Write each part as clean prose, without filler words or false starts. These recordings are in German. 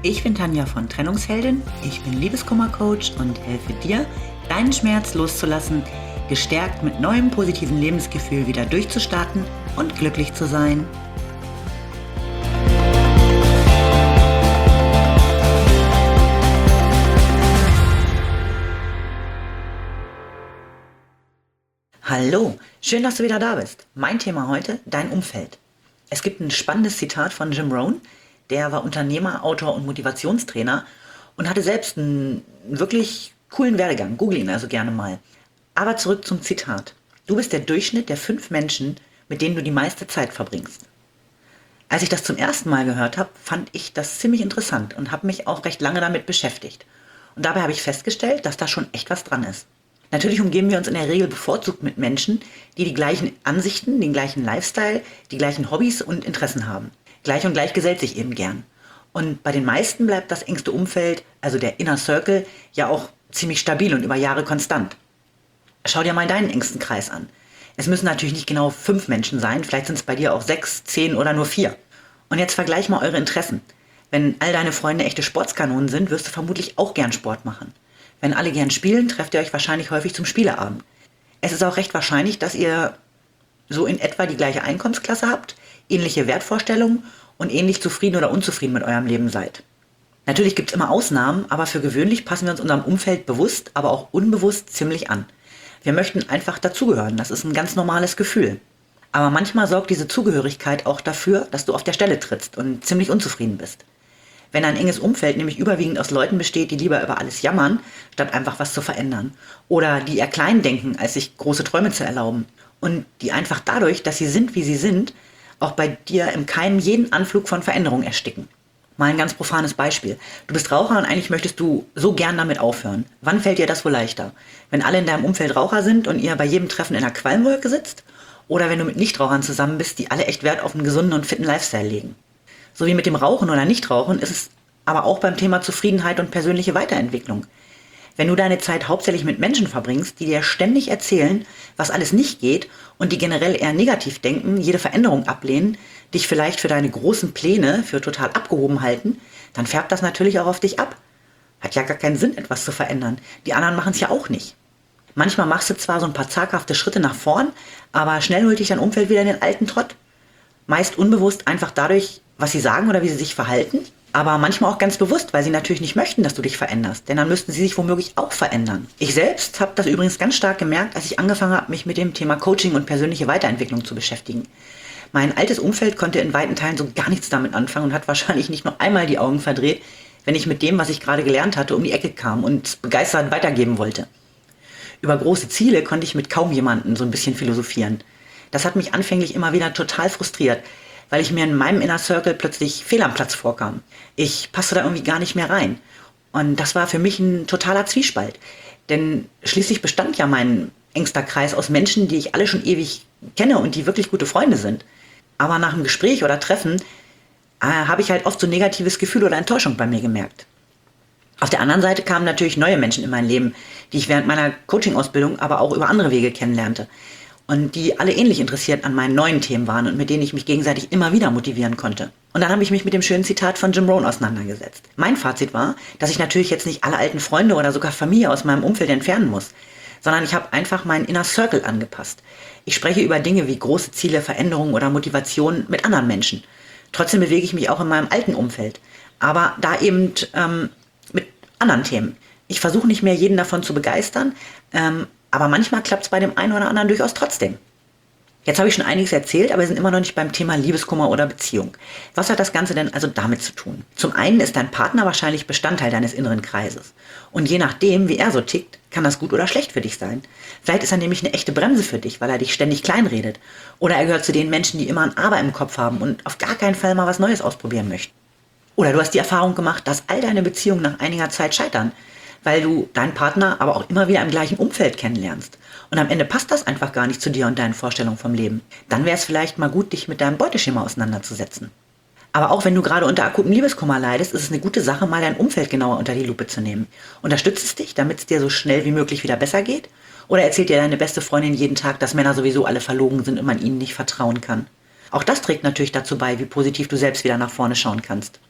Ich bin Tanja von Trennungsheldin, ich bin Liebeskummercoach und helfe dir, deinen Schmerz loszulassen, gestärkt mit neuem positiven Lebensgefühl wieder durchzustarten und glücklich zu sein. Hallo, schön, dass du wieder da bist. Mein Thema heute, dein Umfeld. Es gibt ein spannendes Zitat von Jim Rohn, der war Unternehmer, Autor und Motivationstrainer und hatte selbst einen wirklich coolen Werdegang. Google ihn also gerne mal. Aber zurück zum Zitat. Du bist der Durchschnitt der 5 Menschen, mit denen du die meiste Zeit verbringst. Als ich das zum ersten Mal gehört habe, fand ich das ziemlich interessant und habe mich auch recht lange damit beschäftigt. Und dabei habe ich festgestellt, dass da schon echt was dran ist. Natürlich umgeben wir uns in der Regel bevorzugt mit Menschen, die die gleichen Ansichten, den gleichen Lifestyle, die gleichen Hobbys und Interessen haben. Gleich und gleich gesellt sich eben gern. Und bei den meisten bleibt das engste Umfeld, also der Inner Circle, ja auch ziemlich stabil und über Jahre konstant. Schau dir mal deinen engsten Kreis an. Es müssen natürlich nicht genau 5 Menschen sein, vielleicht sind es bei dir auch 6, 10 oder nur 4. Und jetzt vergleich mal eure Interessen. Wenn all deine Freunde echte Sportskanonen sind, wirst du vermutlich auch gern Sport machen. Wenn alle gern spielen, trefft ihr euch wahrscheinlich häufig zum Spieleabend. Es ist auch recht wahrscheinlich, dass ihr so in etwa die gleiche Einkommensklasse habt, ähnliche Wertvorstellungen und ähnlich zufrieden oder unzufrieden mit eurem Leben seid. Natürlich gibt es immer Ausnahmen, aber für gewöhnlich passen wir uns unserem Umfeld bewusst, aber auch unbewusst ziemlich an. Wir möchten einfach dazugehören, das ist ein ganz normales Gefühl. Aber manchmal sorgt diese Zugehörigkeit auch dafür, dass du auf der Stelle trittst und ziemlich unzufrieden bist. Wenn ein enges Umfeld nämlich überwiegend aus Leuten besteht, die lieber über alles jammern, statt einfach was zu verändern. Oder die eher klein denken, als sich große Träume zu erlauben. Und die einfach dadurch, dass sie sind, wie sie sind, auch bei dir im Keim jeden Anflug von Veränderung ersticken. Mal ein ganz profanes Beispiel. Du bist Raucher und eigentlich möchtest du so gern damit aufhören. Wann fällt dir das wohl leichter? Wenn alle in deinem Umfeld Raucher sind und ihr bei jedem Treffen in einer Qualmwolke sitzt? Oder wenn du mit Nichtrauchern zusammen bist, die alle echt Wert auf einen gesunden und fitten Lifestyle legen? So wie mit dem Rauchen oder Nichtrauchen ist es aber auch beim Thema Zufriedenheit und persönliche Weiterentwicklung. Wenn du deine Zeit hauptsächlich mit Menschen verbringst, die dir ständig erzählen, was alles nicht geht und die generell eher negativ denken, jede Veränderung ablehnen, dich vielleicht für deine großen Pläne für total abgehoben halten, dann färbt das natürlich auch auf dich ab. Hat ja gar keinen Sinn, etwas zu verändern. Die anderen machen es ja auch nicht. Manchmal machst du zwar so ein paar zaghafte Schritte nach vorn, aber schnell holt dich dein Umfeld wieder in den alten Trott. Meist unbewusst einfach dadurch, was sie sagen oder wie sie sich verhalten, aber manchmal auch ganz bewusst, weil sie natürlich nicht möchten, dass du dich veränderst, denn dann müssten sie sich womöglich auch verändern. Ich selbst habe das übrigens ganz stark gemerkt, als ich angefangen habe, mich mit dem Thema Coaching und persönliche Weiterentwicklung zu beschäftigen. Mein altes Umfeld konnte in weiten Teilen so gar nichts damit anfangen und hat wahrscheinlich nicht nur einmal die Augen verdreht, wenn ich mit dem, was ich gerade gelernt hatte, um die Ecke kam und begeistert weitergeben wollte. Über große Ziele konnte ich mit kaum jemandem so ein bisschen philosophieren. Das hat mich anfänglich immer wieder total frustriert, weil ich mir in meinem Inner Circle plötzlich fehl am Platz vorkam. Ich passte da irgendwie gar nicht mehr rein. Und das war für mich ein totaler Zwiespalt. Denn schließlich bestand ja mein engster Kreis aus Menschen, die ich alle schon ewig kenne und die wirklich gute Freunde sind. Aber nach einem Gespräch oder Treffen habe ich halt oft so ein negatives Gefühl oder Enttäuschung bei mir gemerkt. Auf der anderen Seite kamen natürlich neue Menschen in mein Leben, die ich während meiner Coaching-Ausbildung, aber auch über andere Wege kennenlernte. Und die alle ähnlich interessiert an meinen neuen Themen waren und mit denen ich mich gegenseitig immer wieder motivieren konnte. Und dann habe ich mich mit dem schönen Zitat von Jim Rohn auseinandergesetzt. Mein Fazit war, dass ich natürlich jetzt nicht alle alten Freunde oder sogar Familie aus meinem Umfeld entfernen muss, sondern ich habe einfach meinen Inner Circle angepasst. Ich spreche über Dinge wie große Ziele, Veränderungen oder Motivation mit anderen Menschen. Trotzdem bewege ich mich auch in meinem alten Umfeld, aber da eben mit anderen Themen. Ich versuche nicht mehr jeden davon zu begeistern, aber manchmal klappt es bei dem einen oder anderen durchaus trotzdem. Jetzt habe ich schon einiges erzählt, aber wir sind immer noch nicht beim Thema Liebeskummer oder Beziehung. Was hat das Ganze denn also damit zu tun? Zum einen ist dein Partner wahrscheinlich Bestandteil deines inneren Kreises. Und je nachdem, wie er so tickt, kann das gut oder schlecht für dich sein. Vielleicht ist er nämlich eine echte Bremse für dich, weil er dich ständig kleinredet. Oder er gehört zu den Menschen, die immer ein Aber im Kopf haben und auf gar keinen Fall mal was Neues ausprobieren möchten. Oder du hast die Erfahrung gemacht, dass all deine Beziehungen nach einiger Zeit scheitern, weil du deinen Partner aber auch immer wieder im gleichen Umfeld kennenlernst. Und am Ende passt das einfach gar nicht zu dir und deinen Vorstellungen vom Leben. Dann wäre es vielleicht mal gut, dich mit deinem Beuteschema auseinanderzusetzen. Aber auch wenn du gerade unter akutem Liebeskummer leidest, ist es eine gute Sache, mal dein Umfeld genauer unter die Lupe zu nehmen. Unterstützt es dich, damit es dir so schnell wie möglich wieder besser geht? Oder erzählt dir deine beste Freundin jeden Tag, dass Männer sowieso alle verlogen sind und man ihnen nicht vertrauen kann? Auch das trägt natürlich dazu bei, wie positiv du selbst wieder nach vorne schauen kannst.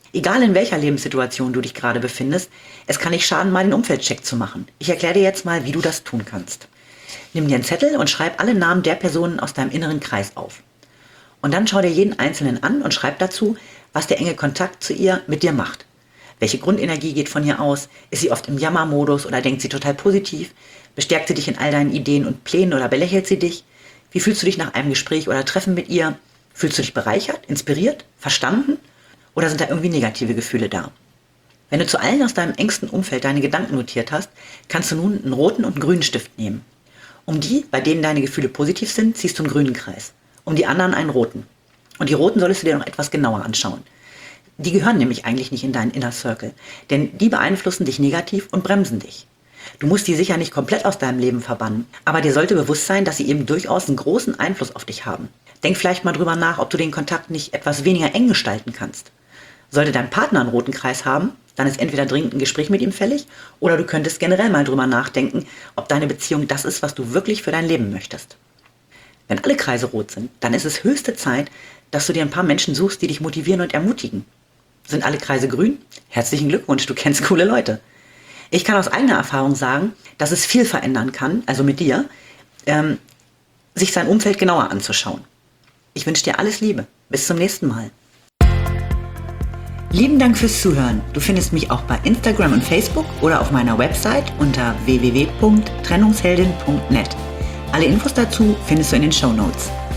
Egal in welcher Lebenssituation du dich gerade befindest, es kann nicht schaden, mal den Umfeldcheck zu machen. Ich erkläre dir jetzt mal, wie du das tun kannst. Nimm dir einen Zettel und schreib alle Namen der Personen aus deinem inneren Kreis auf. Und dann schau dir jeden Einzelnen an und schreib dazu, was der enge Kontakt zu ihr mit dir macht. Welche Grundenergie geht von ihr aus? Ist sie oft im Jammermodus oder denkt sie total positiv? Bestärkt sie dich in all deinen Ideen und Plänen oder belächelt sie dich? Wie fühlst du dich nach einem Gespräch oder Treffen mit ihr? Fühlst du dich bereichert, inspiriert, verstanden? Oder sind da irgendwie negative Gefühle da? Wenn du zu allen aus deinem engsten Umfeld deine Gedanken notiert hast, kannst du nun einen roten und einen grünen Stift nehmen. Um die, bei denen deine Gefühle positiv sind, ziehst du einen grünen Kreis. Um die anderen einen roten. Und die roten solltest du dir noch etwas genauer anschauen. Die gehören nämlich eigentlich nicht in deinen Inner Circle, denn die beeinflussen dich negativ und bremsen dich. Du musst die sicher nicht komplett aus deinem Leben verbannen, aber dir sollte bewusst sein, dass sie eben durchaus einen großen Einfluss auf dich haben. Denk vielleicht mal drüber nach, ob du den Kontakt nicht etwas weniger eng gestalten kannst. Sollte dein Partner einen roten Kreis haben, dann ist entweder dringend ein Gespräch mit ihm fällig oder du könntest generell mal drüber nachdenken, ob deine Beziehung das ist, was du wirklich für dein Leben möchtest. Wenn alle Kreise rot sind, dann ist es höchste Zeit, dass du dir ein paar Menschen suchst, die dich motivieren und ermutigen. Sind alle Kreise grün? Herzlichen Glückwunsch, du kennst coole Leute. Ich kann aus eigener Erfahrung sagen, dass es viel verändern kann, also mit dir, sich sein Umfeld genauer anzuschauen. Ich wünsche dir alles Liebe. Bis zum nächsten Mal. Lieben Dank fürs Zuhören. Du findest mich auch bei Instagram und Facebook oder auf meiner Website unter www.trennungsheldin.net. Alle Infos dazu findest du in den Shownotes.